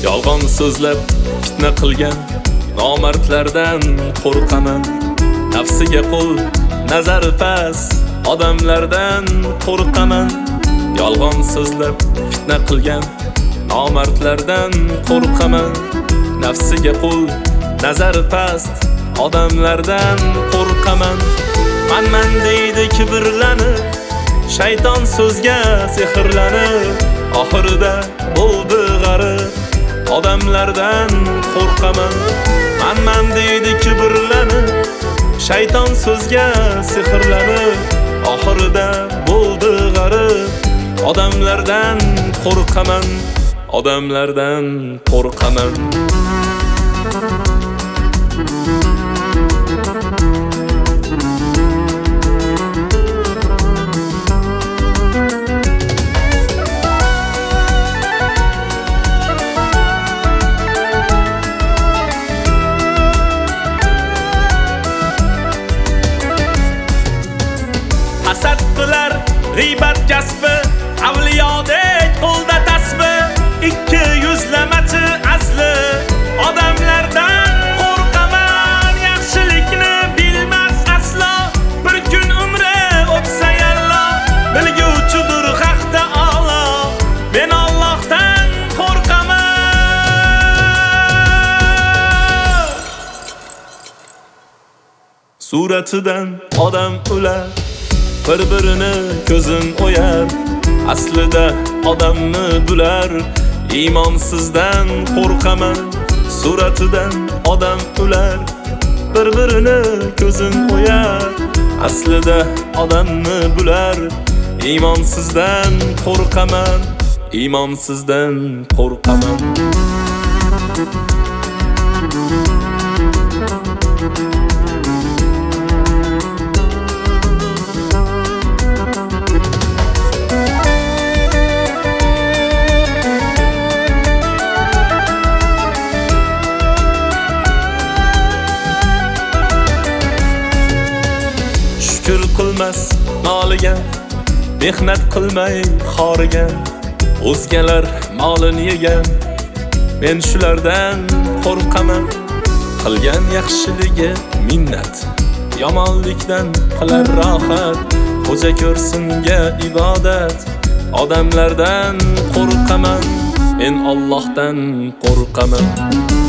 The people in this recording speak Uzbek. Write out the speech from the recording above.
Yolg'on so'zlab fitna qilgan nomardlardan qo'rqaman. Nafsiga qul, nazari past odamlardan qo'rqaman. Yolg'on so'zlab fitna qilgan nomardlardan qo'rqaman. Nafsiga qul, nazari past odamlardan qo'rqaman. Man deydi kibrlanib, shayton so'zga sehrlanib, oxirida bo'ldi g'arib, odamlardan qo'rqaman. Man deydi kibrlanib, shayton so'zga sehrlanib, oxirida bo'ldi g'arib, odamlardan qo'rqaman, odamlardan qo'rqaman. Hasad qilar g'iybat kasbi, avliyodek qo'lda tasbi, ikki yuzlamachi asli, odamlardan qo'rqaman. Yaxshilikni bilmas aslo, bir kun umri o'tsa yallo, bilguvchidir haq taolo, men Allohdan qo'rqaman. Suratidan odam ular, bir-birini ko'zin o'yar, aslida odamni bular, iymonsizdan qo'rqaman. Suratidan odam ular, bir-birini ko'zin o'yar, aslida odamni bular, iymonsizdan qo'rqaman, iymonsizdan qo'rqaman. Shukr qilmas moliga, mehnat qilmay xorigan, o'zgalar molini yegan, men shulardan qo'rqaman. Qilgan yaxshiligi minnat, yomonlikdan qilar rohat, xo'ja ko'rsinga ibodat, odamlardan qo'rqaman, men Allohdan qo'rqaman.